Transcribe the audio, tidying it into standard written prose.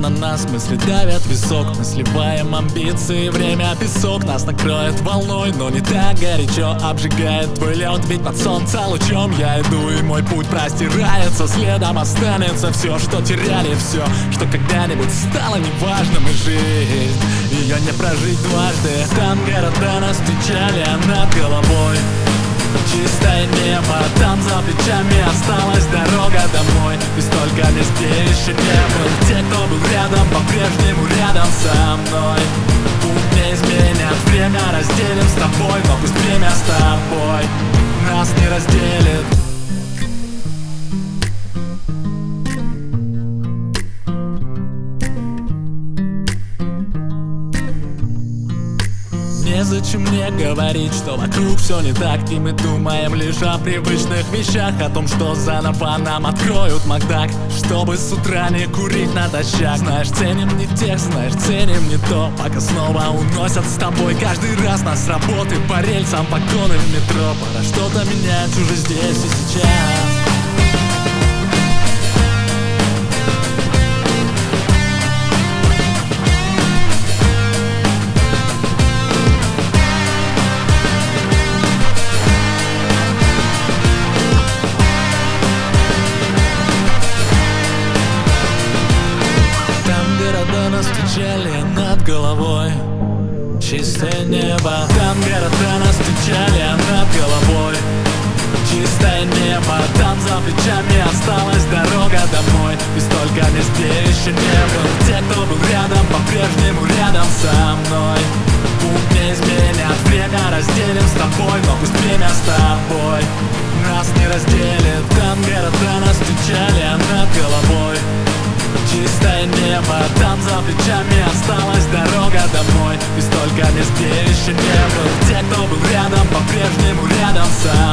на нас, мысли давят в висок. Мы сливаем амбиции, время песок. Нас накроет волной, но не так горячо. Обжигает твой лед, ведь под солнце лучом я иду, и мой путь простирается. Следом останется все, что теряли, все, что когда-нибудь стало неважным. И жизнь, ее не прожить дважды. Там города нас встречали, а над головой чистое небо, там за плечами осталась дорога домой. И столько мест, где еще не был. Те, кто был рядом, по-прежнему рядом со мной. Путь не изменят, время разделим с тобой. Но пусть время с тобой нас не разделит. Незачем мне говорить, что вокруг все не так. И мы думаем лишь о привычных вещах, о том, что заново нам откроют Макдак, чтобы с утра не курить натощак. Знаешь, ценим не тех, знаешь, ценим не то, пока снова уносят с тобой каждый раз нас с работы по рельсам, вагоны в метро. Пора что-то менять уже здесь и сейчас. Нас встречали над головой чистое небо. Там города нас встречали над головой чистое небо. Там за плечами осталась дорога домой. И столько мест, где еще не был. Те, кто был рядом, по-прежнему рядом со мной. Путь не изменят, время разделим с тобой. Но пусть время с тобой нас не разделит. Там города нас встречали над головой чистое небо, там за плечами осталась дорога домой. И столько мест, где еще не был. Те, кто был рядом, по-прежнему рядом со